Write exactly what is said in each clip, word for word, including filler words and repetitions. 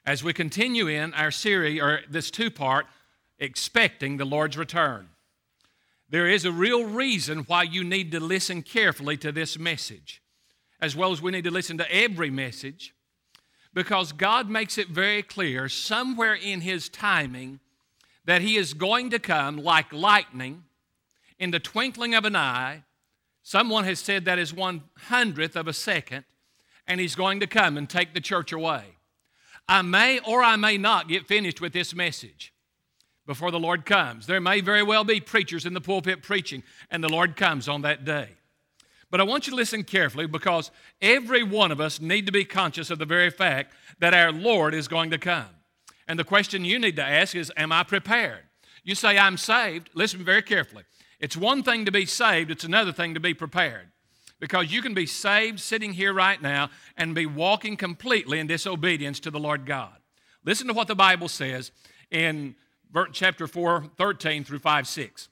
as we continue in our series, or this two-part, Expecting the Lord's Return. There is a real reason why you need to listen carefully to this message, as well as we need to listen to every message, because God makes it very clear somewhere in His timing that He is going to come like lightning in the twinkling of an eye. Someone has said that is one hundredth of a second, and He's going to come and take the church away. I may or I may not get finished with this message before the Lord comes. There may very well be preachers in the pulpit preaching, and the Lord comes on that day. But I want you to listen carefully, because every one of us need to be conscious of the very fact that our Lord is going to come. And the question you need to ask is, am I prepared? You say, I'm saved. Listen very carefully. It's one thing to be saved, it's another thing to be prepared. Because you can be saved sitting here right now and be walking completely in disobedience to the Lord God. Listen to what the Bible says in chapter four, thirteen through five, six.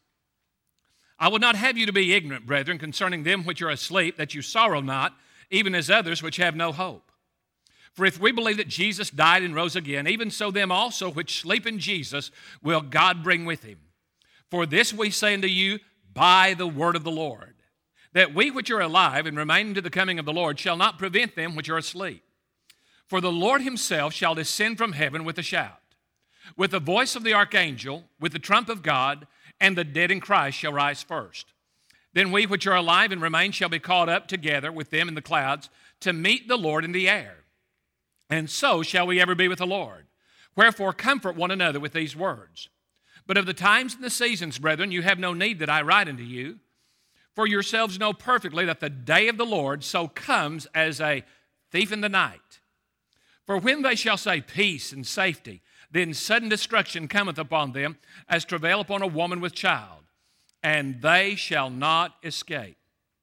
I would not have you to be ignorant, brethren, concerning them which are asleep, that you sorrow not, even as others which have no hope. For if we believe that Jesus died and rose again, even so them also which sleep in Jesus will God bring with Him. For this we say unto you by the word of the Lord, that we which are alive and remain unto the coming of the Lord shall not prevent them which are asleep. For the Lord Himself shall descend from heaven with a shout, with the voice of the archangel, with the trump of God, and the dead in Christ shall rise first. Then we which are alive and remain shall be caught up together with them in the clouds to meet the Lord in the air. And so shall we ever be with the Lord. Wherefore comfort one another with these words. But of the times and the seasons, brethren, you have no need that I write unto you. For yourselves know perfectly that the day of the Lord so comes as a thief in the night. For when they shall say peace and safety, then sudden destruction cometh upon them, as travail upon a woman with child, and they shall not escape.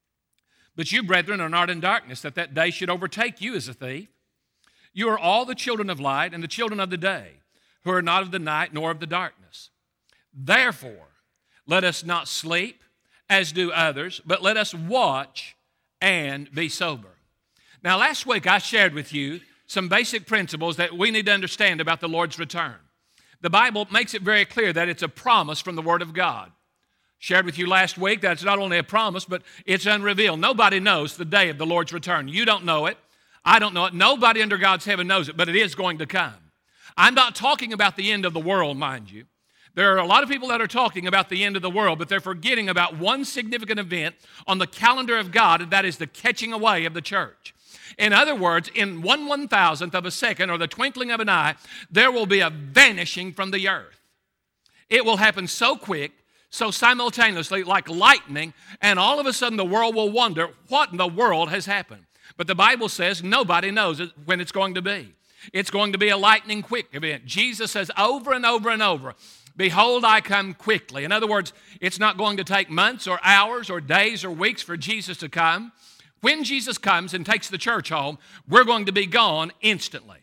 But you, brethren, are not in darkness, that that day should overtake you as a thief. You are all the children of light and the children of the day, who are not of the night nor of the darkness. Therefore, let us not sleep, as do others, but let us watch and be sober. Now, last week I shared with you some basic principles that we need to understand about the Lord's return. The Bible makes it very clear that it's a promise from the Word of God. Shared with you last week that it's not only a promise, but it's unrevealed. Nobody knows the day of the Lord's return. You don't know it. I don't know it. Nobody under God's heaven knows it, but it is going to come. I'm not talking about the end of the world, mind you. There are a lot of people that are talking about the end of the world, but they're forgetting about one significant event on the calendar of God, and that is the catching away of the church. In other words, in one one-thousandth of a second, or the twinkling of an eye, there will be a vanishing from the earth. It will happen so quick, so simultaneously, like lightning, and all of a sudden the world will wonder what in the world has happened. But the Bible says nobody knows when it's going to be. It's going to be a lightning quick event. Jesus says over and over and over, behold, I come quickly. In other words, it's not going to take months or hours or days or weeks for Jesus to come. When Jesus comes and takes the church home, we're going to be gone instantly.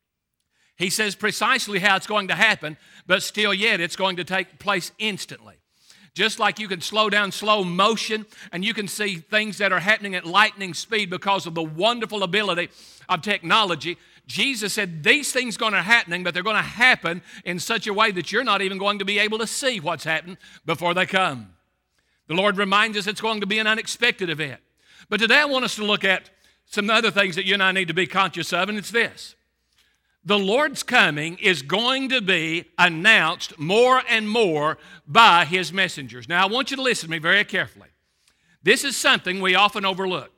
He says precisely how it's going to happen, but still yet it's going to take place instantly. Just like you can slow down slow motion and you can see things that are happening at lightning speed because of the wonderful ability of technology, Jesus said these things are going to happen, but they're going to happen in such a way that you're not even going to be able to see what's happened before they come. The Lord reminds us it's going to be an unexpected event. But today I want us to look at some other things that you and I need to be conscious of, and it's this. The Lord's coming is going to be announced more and more by His messengers. Now, I want you to listen to me very carefully. This is something we often overlook.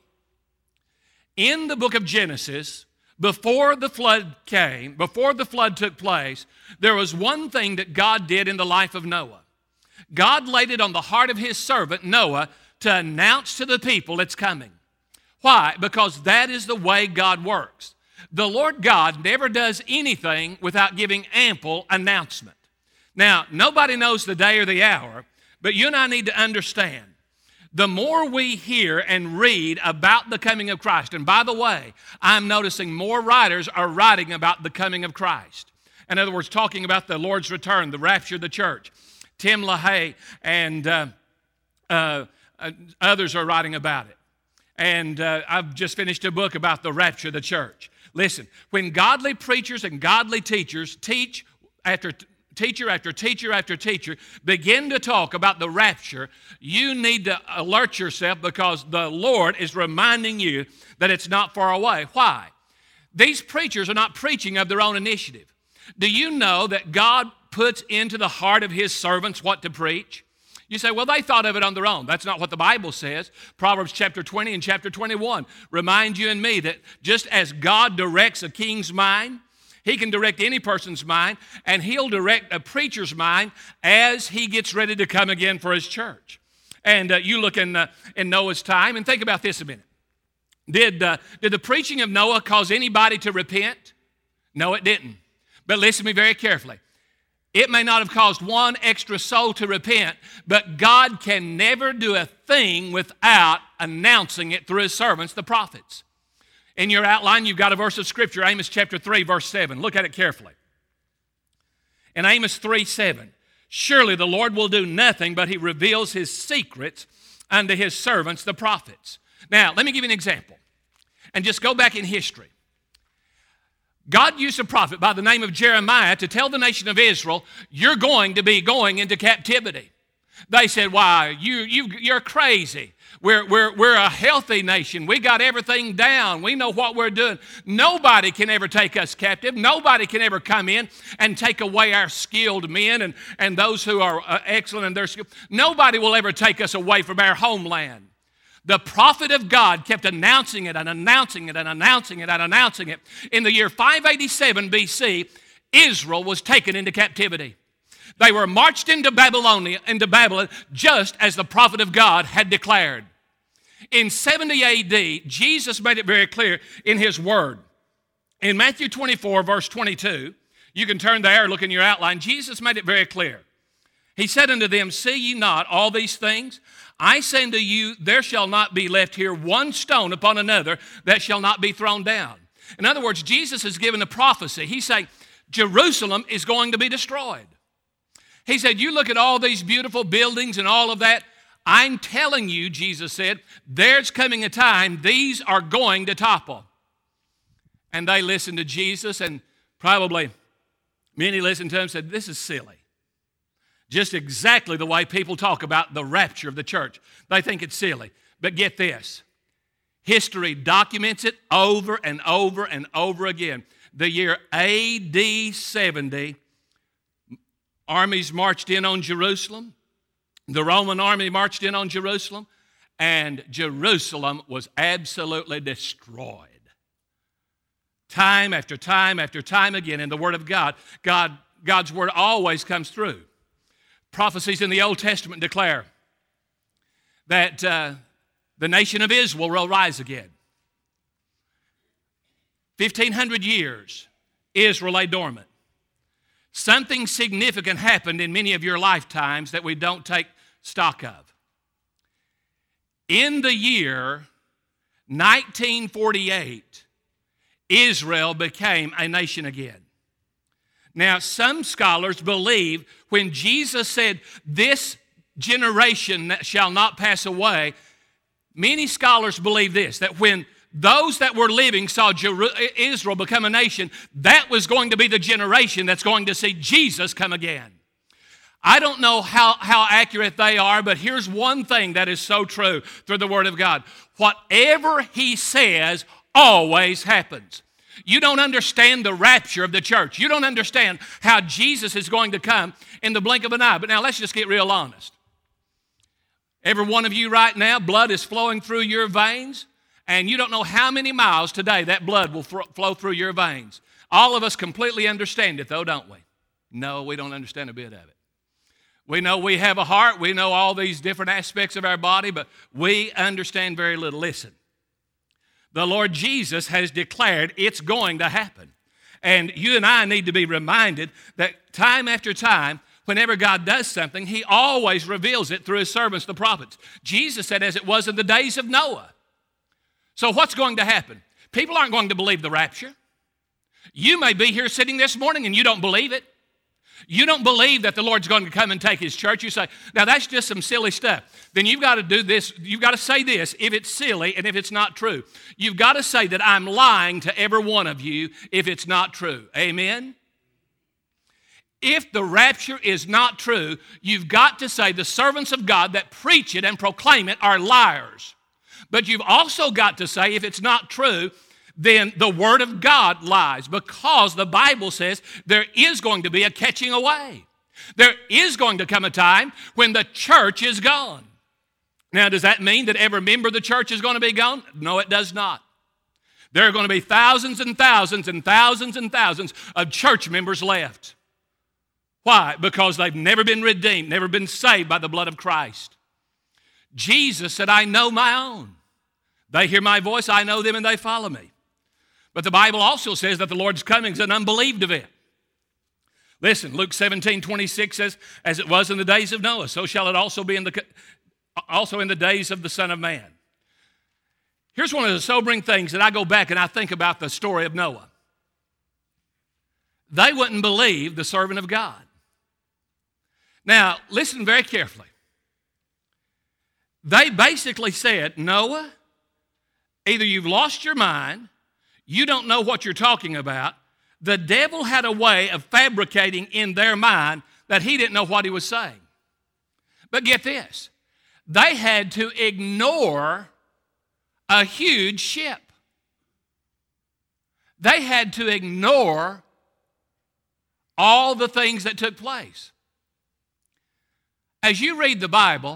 In the book of Genesis, before the flood came, before the flood took place, there was one thing that God did in the life of Noah. God laid it on the heart of His servant Noah to announce to the people it's coming. Why? Because that is the way God works. The Lord God never does anything without giving ample announcement. Now, nobody knows the day or the hour, but you and I need to understand, the more we hear and read about the coming of Christ, and by the way, I'm noticing more writers are writing about the coming of Christ. In other words, talking about the Lord's return, the rapture of the church. Tim LaHaye and uh, uh, uh, others are writing about it. And uh, I've just finished a book about the rapture of the church. Listen, when godly preachers and godly teachers teach after teacher after teacher after teacher begin to talk about the rapture, you need to alert yourself because the Lord is reminding you that it's not far away. Why? These preachers are not preaching of their own initiative. Do you know that God puts into the heart of His servants what to preach? You say, well, they thought of it on their own. That's not what the Bible says. Proverbs chapter twenty and chapter twenty-one remind you and me that just as God directs a king's mind, He can direct any person's mind, and He'll direct a preacher's mind as he gets ready to come again for His church. And uh, you look in, uh, in Noah's time and think about this a minute. Did, uh, did the preaching of Noah cause anybody to repent? No, it didn't. But listen to me very carefully. It may not have caused one extra soul to repent, but God can never do a thing without announcing it through His servants, the prophets. In your outline, you've got a verse of Scripture, Amos chapter three, verse seven. Look at it carefully. In Amos three, seven, surely the Lord will do nothing, but He reveals His secrets unto His servants, the prophets. Now, let me give you an example. And just go back in history. God used a prophet by the name of Jeremiah to tell the nation of Israel, you're going to be going into captivity. They said, why, you, you, you're crazy. We're, we're, we're a healthy nation. We got everything down. We know what we're doing. Nobody can ever take us captive. Nobody can ever come in and take away our skilled men and, and those who are uh, excellent in their skill. Nobody will ever take us away from our homeland. The prophet of God kept announcing it and announcing it and announcing it and announcing it. In the year five eighty-seven B C, Israel was taken into captivity. They were marched into Babylonia, into Babylon, just as the prophet of God had declared. In seventy A D, Jesus made it very clear in His word. In Matthew twenty-four, verse twenty-two, you can turn there, look in your outline, Jesus made it very clear. He said unto them, see ye not all these things? I say unto you, there shall not be left here one stone upon another that shall not be thrown down. In other words, Jesus has given a prophecy. He's saying, Jerusalem is going to be destroyed. He said, you look at all these beautiful buildings and all of that. I'm telling you, Jesus said, there's coming a time these are going to topple. And they listened to Jesus, and probably many listened to him and said, this is silly. Just exactly the way people talk about the rapture of the church. They think it's silly. But get this. History documents it over and over and over again. The year A D seventy, armies marched in on Jerusalem. The Roman army marched in on Jerusalem, and Jerusalem was absolutely destroyed. Time after time after time again in the Word of God, God God's Word always comes through. Prophecies in the Old Testament declare that uh, the nation of Israel will rise again. fifteen hundred years, Israel lay dormant. Something significant happened in many of your lifetimes that we don't take stock of. In the year nineteen forty-eight, Israel became a nation again. Now, some scholars believe when Jesus said, this generation shall not pass away, many scholars believe this, that when those that were living saw Israel become a nation, that was going to be the generation that's going to see Jesus come again. I don't know how, how accurate they are, but here's one thing that is so true through the Word of God. Whatever He says always happens. You don't understand the rapture of the church. You don't understand how Jesus is going to come in the blink of an eye. But now let's just get real honest. Every one of you right now, blood is flowing through your veins, and you don't know how many miles today that blood will flow through your veins. All of us completely understand it, though, don't we? No, we don't understand a bit of it. We know we have a heart. We know all these different aspects of our body, but we understand very little. Listen. The Lord Jesus has declared it's going to happen. And you and I need to be reminded that time after time, whenever God does something, He always reveals it through His servants, the prophets. Jesus said, as it was in the days of Noah. So what's going to happen? People aren't going to believe the rapture. You may be here sitting this morning and you don't believe it. You don't believe that the Lord's going to come and take his church. You say, now that's just some silly stuff. Then you've got to do this. You've got to say this if it's silly and if it's not true. You've got to say that I'm lying to every one of you if it's not true. Amen? If the rapture is not true, you've got to say the servants of God that preach it and proclaim it are liars. But you've also got to say if it's not true, then the Word of God lies, because the Bible says there is going to be a catching away. There is going to come a time when the church is gone. Now, does that mean that every member of the church is going to be gone? No, it does not. There are going to be thousands and thousands and thousands and thousands of church members left. Why? Because they've never been redeemed, never been saved by the blood of Christ. Jesus said, I know my own. They hear my voice, I know them, and they follow me. But the Bible also says that the Lord's coming is an unbelieved event. Listen, Luke seventeen twenty-six says, as it was in the days of Noah, so shall it also be in the, also in the days of the Son of Man. Here's one of the sobering things that I go back and I think about the story of Noah. They wouldn't believe the servant of God. Now, listen very carefully. They basically said, Noah, either you've lost your mind, you don't know what you're talking about. The devil had a way of fabricating in their mind that he didn't know what he was saying. But get this, they had to ignore a huge ship. They had to ignore all the things that took place. As you read the Bible,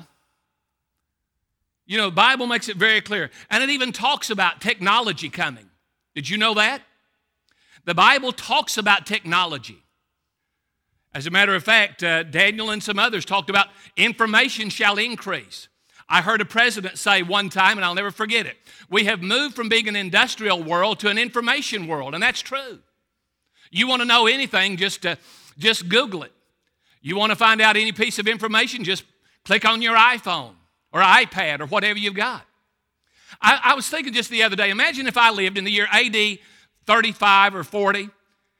you know, the Bible makes it very clear, and it even talks about technology coming. Did you know that? The Bible talks about technology. As a matter of fact, uh, Daniel and some others talked about information shall increase. I heard a president say one time, and I'll never forget it, we have moved from being an industrial world to an information world, and that's true. You want to know anything, just, uh, just Google it. You want to find out any piece of information, just click on your iPhone or iPad or whatever you've got. I, I was thinking just the other day, imagine if I lived in the year A D thirty-five or forty,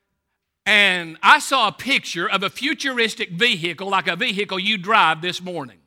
and I saw a picture of a futuristic vehicle, like a vehicle you drive this morning.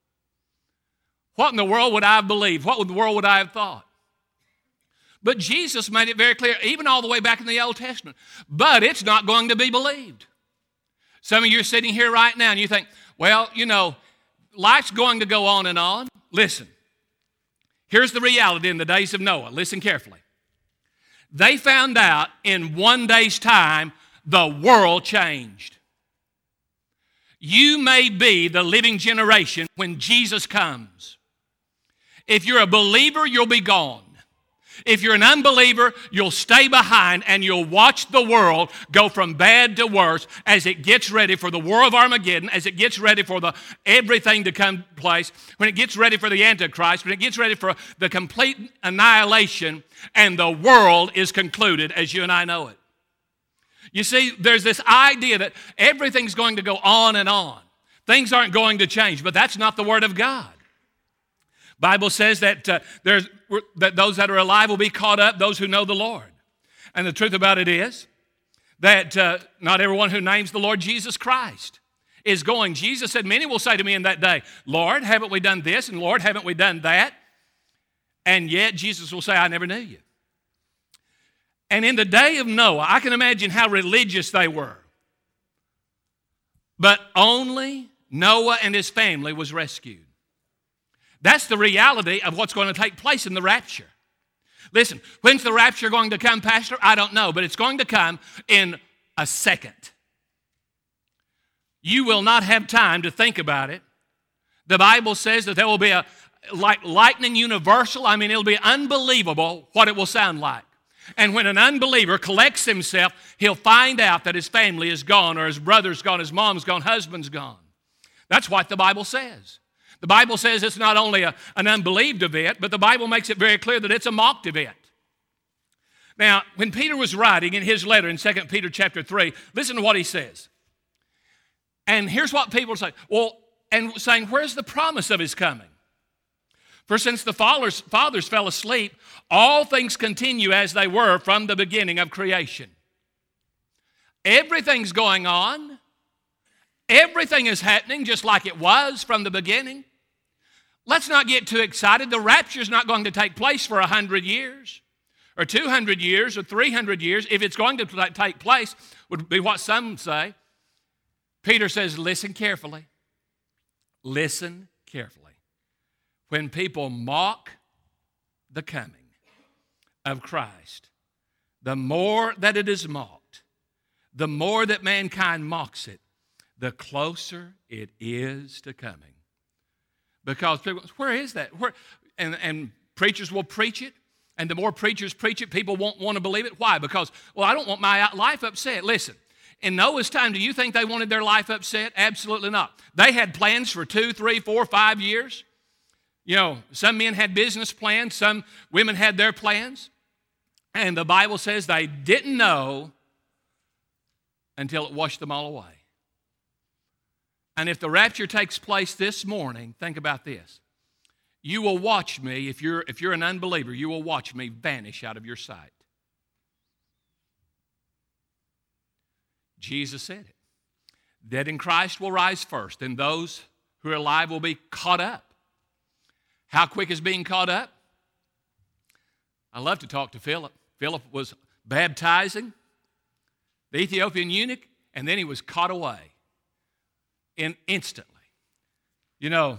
What in the world would I have believed? What in the world would I have thought? But Jesus made it very clear, even all the way back in the Old Testament. But it's not going to be believed. Some of you are sitting here right now and you think, well, you know, life's going to go on and on. Listen, here's the reality in the days of Noah. Listen carefully. They found out in one day's time, the world changed. You may be the living generation when Jesus comes. If you're a believer, you'll be gone. If you're an unbeliever, you'll stay behind and you'll watch the world go from bad to worse as it gets ready for the war of Armageddon, as it gets ready for the everything to come place, when it gets ready for the Antichrist, when it gets ready for the complete annihilation, and the world is concluded as you and I know it. You see, there's this idea that everything's going to go on and on. Things aren't going to change, but that's not the Word of God. Bible says that uh, there's that those that are alive will be caught up, those who know the Lord. And the truth about it is that uh, not everyone who names the Lord Jesus Christ is going. Jesus said, many will say to me in that day, Lord, haven't we done this? And Lord, haven't we done that? And yet Jesus will say, I never knew you. And in the day of Noah, I can imagine how religious they were. But only Noah and his family was rescued. That's the reality of what's going to take place in the rapture. Listen, when's the rapture going to come, Pastor? I don't know, but it's going to come in a second. You will not have time to think about it. The Bible says that there will be a, like lightning universal. I mean, it'll be unbelievable what it will sound like. And when an unbeliever collects himself, he'll find out that his family is gone, or his brother's gone, his mom's gone, husband's gone. That's what the Bible says. The Bible says it's not only a, an unbelieved event, but the Bible makes it very clear that it's a mocked event. Now, when Peter was writing in his letter in Second Peter chapter three, listen to what he says. And here's what people say, well, and saying, where's the promise of his coming? For since the fathers, fathers fell asleep, all things continue as they were from the beginning of creation. Everything's going on, Everything is happening just like it was from the beginning. Let's not get too excited. The rapture is not going to take place for one hundred years or two hundred years or three hundred years. If it's going to take place, would be what some say. Peter says, listen carefully. Listen carefully. When people mock the coming of Christ, the more that it is mocked, the more that mankind mocks it, the closer it is to coming. Because people, where is that? Where? And, and preachers will preach it, and the more preachers preach it, people won't want to believe it. Why? Because, well, I don't want my life upset. Listen, in Noah's time, do you think they wanted their life upset? Absolutely not. They had plans for two, three, four, five years. You know, some men had business plans, some women had their plans. And the Bible says they didn't know until it washed them all away. And if the rapture takes place this morning, think about this. You will watch me, if you're, if you're an unbeliever, you will watch me vanish out of your sight. Jesus said it. Dead in Christ will rise first, and those who are alive will be caught up. How quick is being caught up? I love to talk to Philip. Philip was baptizing the Ethiopian eunuch, and then he was caught away in instantly. You know,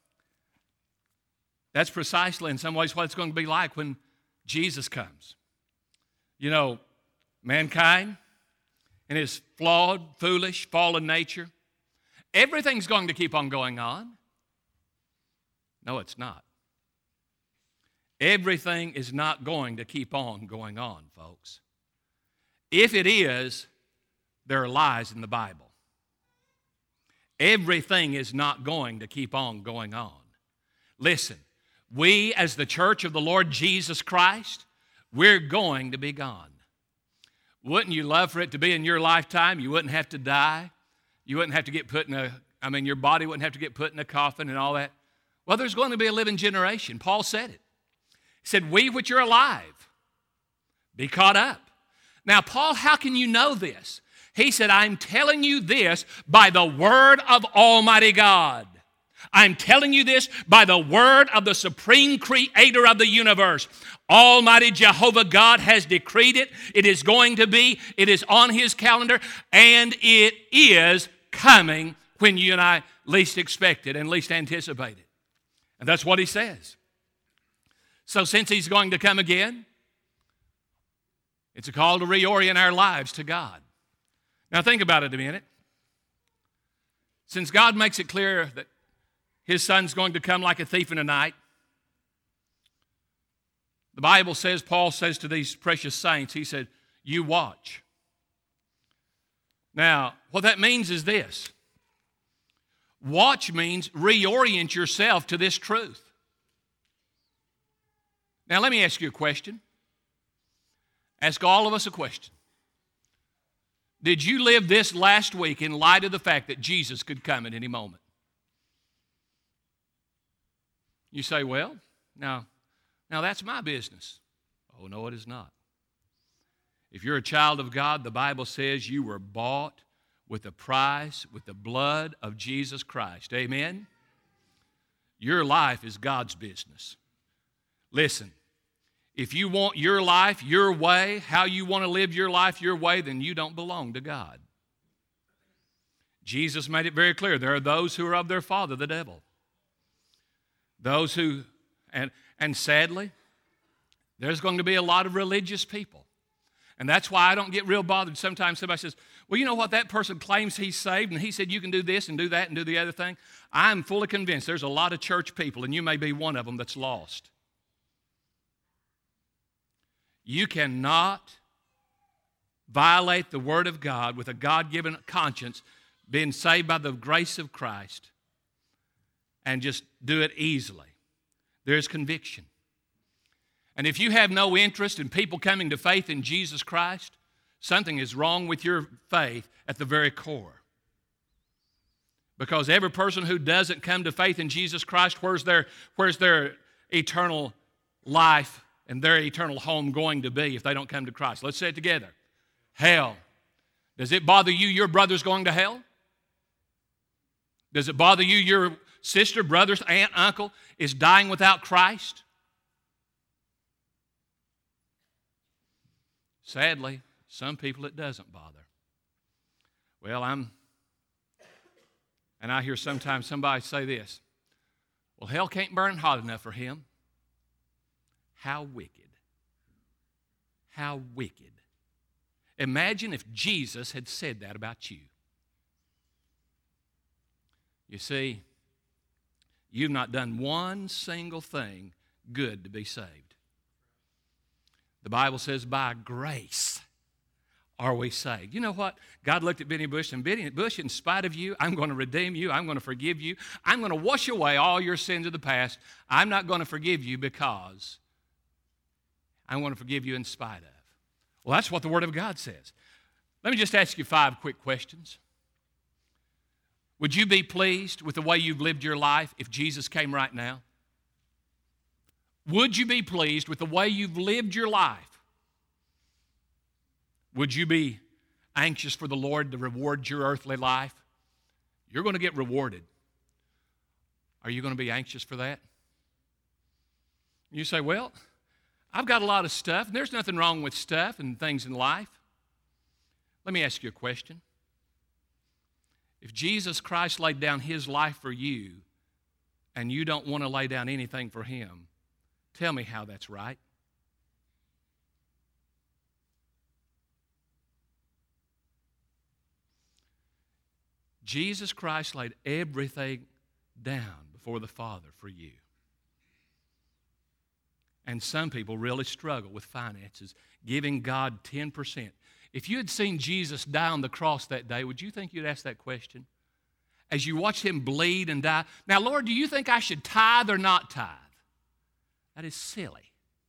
that's precisely in some ways what it's going to be like when Jesus comes. You know, mankind in his flawed, foolish, fallen nature, everything's going to keep on going on. No, it's not. Everything is not going to keep on going on, folks. If it is, there are lies in the Bible. Everything is not going to keep on going on. Listen, we as the church of the Lord Jesus Christ, we're going to be gone. Wouldn't you love for it to be in your lifetime? You wouldn't have to die. You wouldn't have to get put in a, I mean, your body wouldn't have to get put in a coffin and all that. Well, there's going to be a living generation. Paul said it. He said, we which are alive, be caught up. Now, Paul, how can you know this? He said, I'm telling you this by the word of Almighty God. I'm telling you this by the word of the supreme creator of the universe. Almighty Jehovah God has decreed it. It is going to be. It is on his calendar, and it is coming when you and I least expect it and least anticipate it. And that's what he says. So since he's going to come again, it's a call to reorient our lives to God. Now think about it a minute. Since God makes it clear that his son's going to come like a thief in the night, the Bible says, Paul says to these precious saints, he said, you watch. Now, what that means is this. Watch means reorient yourself to this truth. Now, let me ask you a question. Ask all of us a question. Did you live this last week in light of the fact that Jesus could come at any moment? You say, well, now, now that's my business. Oh, no, it is not. If you're a child of God, the Bible says you were bought with a price, with the blood of Jesus Christ. Amen? Your life is God's business. Listen, if you want your life your way, how you want to live your life your way, then you don't belong to God. Jesus made it very clear. There are those who are of their father, the devil. Those who, and, and sadly, there's going to be a lot of religious people. And that's why I don't get real bothered. Sometimes somebody says, well, you know what, that person claims he's saved, and he said you can do this and do that and do the other thing. I'm fully convinced there's a lot of church people, and you may be one of them that's lost. You cannot violate the Word of God with a God-given conscience, being saved by the grace of Christ, and just do it easily. There's conviction. And if you have no interest in people coming to faith in Jesus Christ, something is wrong with your faith at the very core. Because every person who doesn't come to faith in Jesus Christ, where's their, where's their eternal life and their eternal home going to be if they don't come to Christ? Let's say it together. Hell. Does it bother you your brother's going to hell? Does it bother you your sister, brother, aunt, uncle is dying without Christ? Sadly, some people it doesn't bother. Well, I'm, and I hear sometimes somebody say this, well, hell can't burn hot enough for him. How wicked. How wicked. Imagine if Jesus had said that about you. You see, you've not done one single thing good to be saved. The Bible says, by grace are we saved. You know what? God looked at Benny Bush, and Benny Bush, in spite of you, I'm going to redeem you. I'm going to forgive you. I'm going to wash away all your sins of the past. I'm not going to forgive you because I want to forgive you in spite of. Well, that's what the Word of God says. Let me just ask you five quick questions. Would you be pleased with the way you've lived your life if Jesus came right now? Would you be pleased with the way you've lived your life? Would you be anxious for the Lord to reward your earthly life? You're going to get rewarded. Are you going to be anxious for that? You say, well, I've got a lot of stuff, and there's nothing wrong with stuff and things in life. Let me ask you a question. If Jesus Christ laid down His life for you, and you don't want to lay down anything for Him, tell me how that's right. Jesus Christ laid everything down before the Father for you. And some people really struggle with finances, giving God ten percent. If you had seen Jesus die on the cross that day, would you think you'd ask that question? As you watched Him bleed and die, now, Lord, do you think I should tithe or not tithe? That is silly.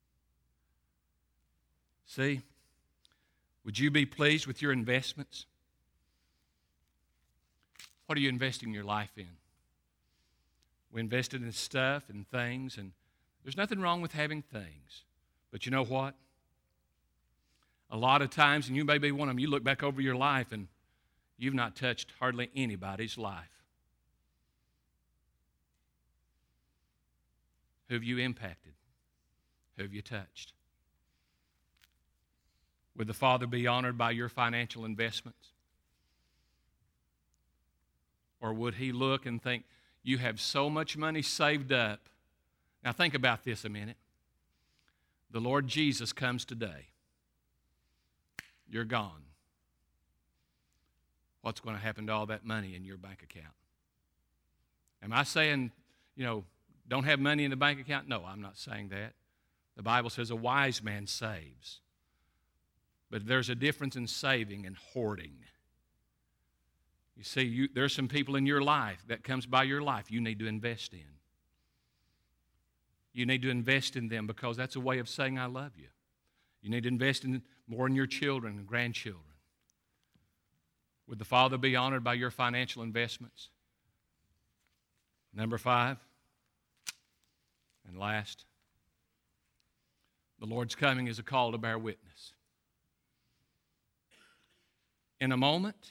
See, would you be pleased with your investments? What are you investing your life in? We invested in stuff and things, and there's nothing wrong with having things. But you know what? A lot of times, and you may be one of them, you look back over your life and you've not touched hardly anybody's life. Who have you impacted? Who have you touched? Would the Father be honored by your financial investments? Or would He look and think, you have so much money saved up? Now think about this a minute. The Lord Jesus comes today. You're gone. What's going to happen to all that money in your bank account? Am I saying, you know, don't have money in the bank account? No, I'm not saying that. The Bible says a wise man saves. But there's a difference in saving and hoarding. You see, you, there's some people in your life that comes by your life you need to invest in. You need to invest in them because that's a way of saying I love you. You need to invest in more in your children and grandchildren. Would the Father be honored by your financial investments? Number five, and last, the Lord's coming is a call to bear witness. In a moment,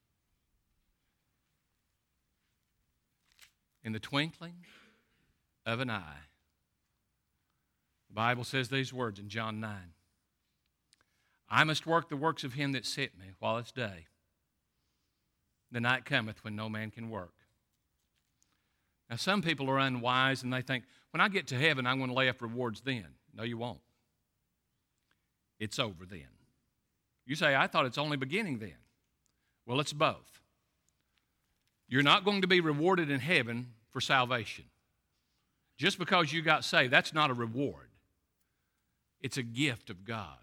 in the twinkling of an eye, the Bible says these words in John nine. I must work the works of Him that sent me while it's day. The night cometh when no man can work. Now, some people are unwise and they think, when I get to heaven, I'm going to lay up rewards then. No, you won't. It's over then. You say, I thought it's only beginning then. Well, it's both. You're not going to be rewarded in heaven for salvation. Just because you got saved, that's not a reward. It's a gift of God.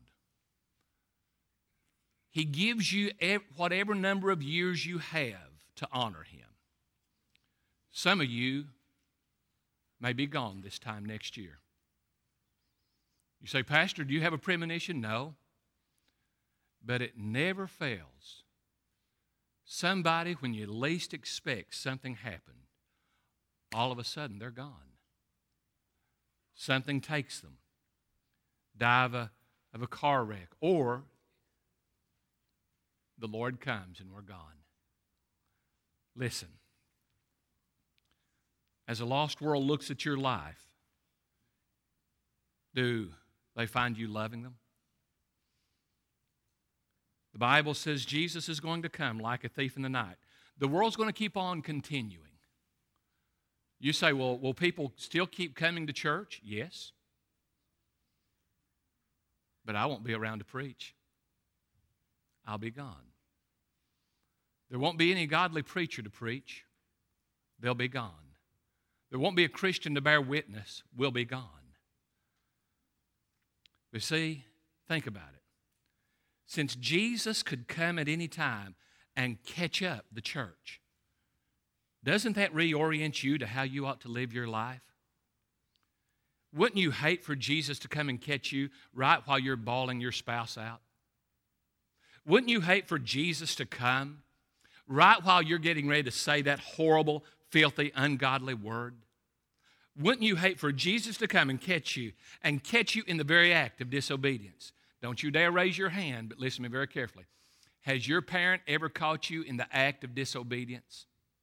He gives you whatever number of years you have to honor Him. Some of you may be gone this time next year. You say, Pastor, do you have a premonition? No. But it never fails. Somebody, when you least expect something happen, all of a sudden they're gone. Something takes them. Die of a, of a car wreck, or the Lord comes and we're gone. Listen, As a lost world looks at your life, do they find you loving them? The Bible says Jesus is going to come like a thief in the night. The world's going to keep on continuing. You say, well, will people still keep coming to church? Yes. But I won't be around to preach. I'll be gone. There won't be any godly preacher to preach. They'll be gone. There won't be a Christian to bear witness. We'll be gone. But see, think about it. Since Jesus could come at any time and catch up the church, doesn't that reorient you to how you ought to live your life? Wouldn't you hate for Jesus to come and catch you right while you're bawling your spouse out? Wouldn't you hate for Jesus to come right while you're getting ready to say that horrible, filthy, ungodly word? Wouldn't you hate for Jesus to come and catch you and catch you in the very act of disobedience? Don't you dare raise your hand, but listen to me very carefully. Has your parent ever caught you in the act of disobedience?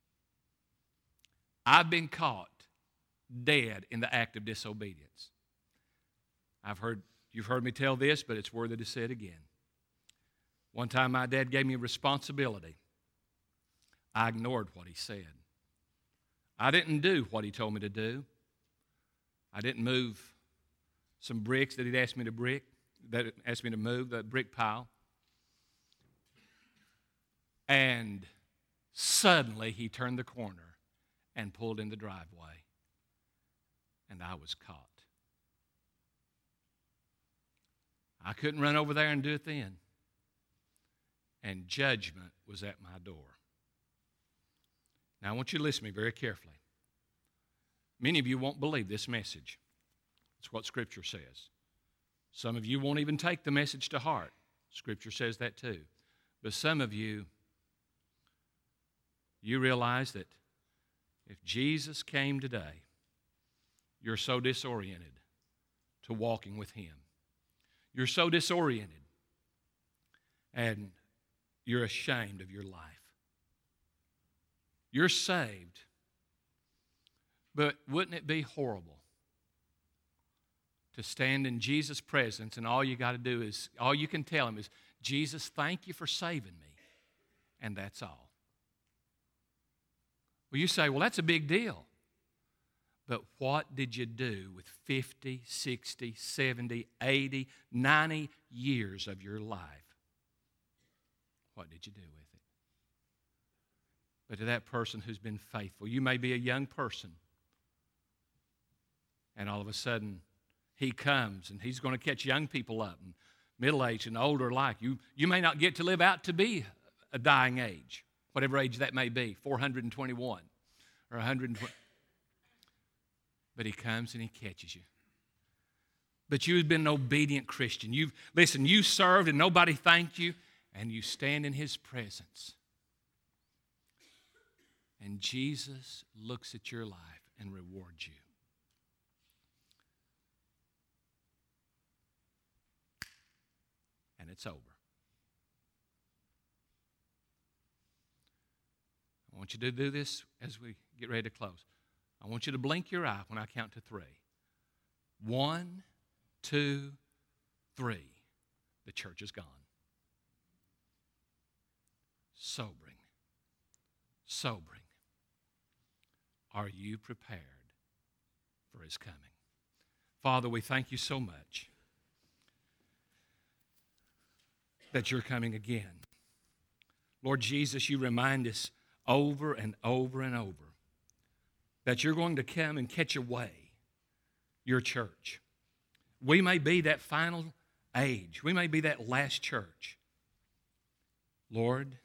I've been caught dead in the act of disobedience. I've heard, you've heard me tell this, but it's worthy to say it again. One time my dad gave me a responsibility. I ignored what he said. I didn't do what he told me to do. I didn't move some bricks that he'd asked me to brick, that asked me to move, the brick pile. And suddenly he turned the corner and pulled in the driveway. And I was caught. I couldn't run over there and do it then. And judgment was at my door. Now, I want you to listen to me very carefully. Many of you won't believe this message. It's what Scripture says. Some of you won't even take the message to heart. Scripture says that too. But some of you, you realize that if Jesus came today, you're so disoriented to walking with Him. You're so disoriented and you're ashamed of your life. You're saved, but wouldn't it be horrible to stand in Jesus' presence and all you got to do is, all you can tell Him is, Jesus, thank you for saving me, and that's all. Well, you say, well, that's a big deal. But what did you do with fifty, sixty, seventy, eighty, ninety years of your life? What did you do with it? But to that person who's been faithful, you may be a young person, and all of a sudden He comes and He's going to catch young people up, and middle-aged and older alike. You, you may not get to live out to be a dying age, whatever age that may be, four hundred twenty-one or one hundred twenty. But He comes and He catches you. But you've been an obedient Christian. You've, listen, you served and nobody thanked you, and you stand in His presence. And Jesus looks at your life and rewards you. And it's over. I want you to do this as we get ready to close. I want you to blink your eye when I count to three. One, two, three. The church is gone. Sobering. Sobering. Are you prepared for His coming? Father, we thank You so much that You're coming again. Lord Jesus, You remind us over and over and over that You're going to come and catch away Your church. We may be that final age. We may be that last church. Lord,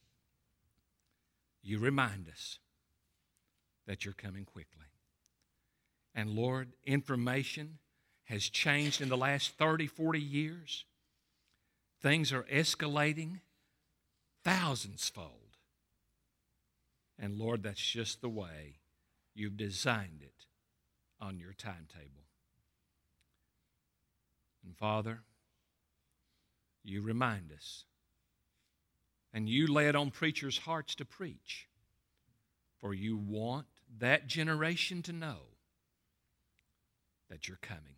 You remind us that You're coming quickly. And Lord, information has changed in the last thirty, forty years. Things are escalating thousands-fold. And Lord, that's just the way You've designed it on Your timetable. And Father, You remind us, and You lay it on preachers' hearts to preach, for You want that generation to know that you're coming.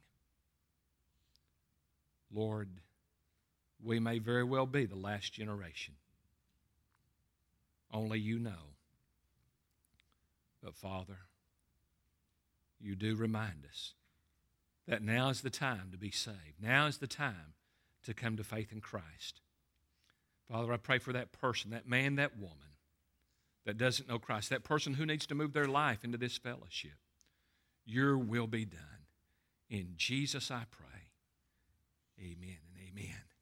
Lord, we may very well be the last generation. Only you know. But Father, you do remind us that now is the time to be saved. Now is the time to come to faith in Christ. Father, I pray for that person, that man, that woman that doesn't know Christ, that person who needs to move their life into this fellowship. Your will be done. In Jesus I pray. Amen and amen.